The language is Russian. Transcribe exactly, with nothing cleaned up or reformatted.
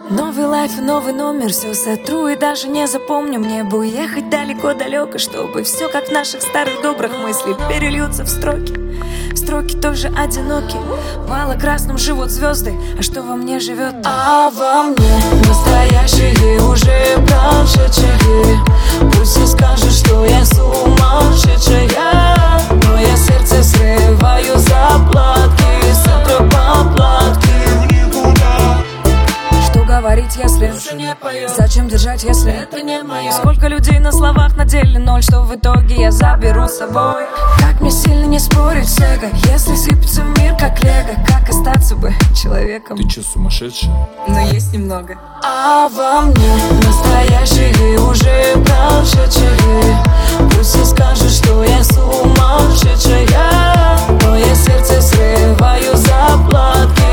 Новый лайф и новый номер, все сотру и даже не запомню. Мне бы уехать далеко-далеко, чтобы все как в наших старых добрых мыслей перельются в строки. Строки тоже одиноки, мало красным живут звезды, а что во мне живет? А во мне настоящие уже прошедшие. Пусть и скажут, что я сумасшедшая, но я сердце срываю заплатки, сотру поплатки. Что говорить, если зачем держать, если это не мое? Сколько людей на словах, на деле ноль, что в итоге я заберу с собой? Как мне сильно не спорить с эго, если сыпется мир как лего? Как остаться бы человеком? Ты чё, сумасшедшая? Но есть немного. А во мне настоящие уже прошедшие. Пусть и скажут, что я сумасшедшая, но я сердце срываю заплатки.